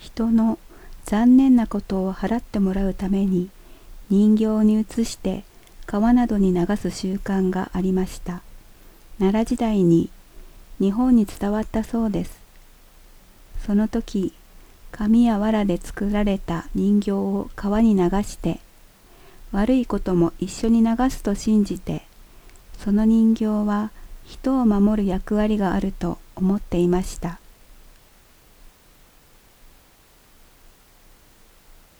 人の残念なことを払ってもらうために人形に移して川などに流す習慣がありました。奈良時代に日本に伝わったそうです。その時、紙や藁で作られた人形を川に流して、悪いことも一緒に流すと信じて、その人形は人を守る役割があると思っていました。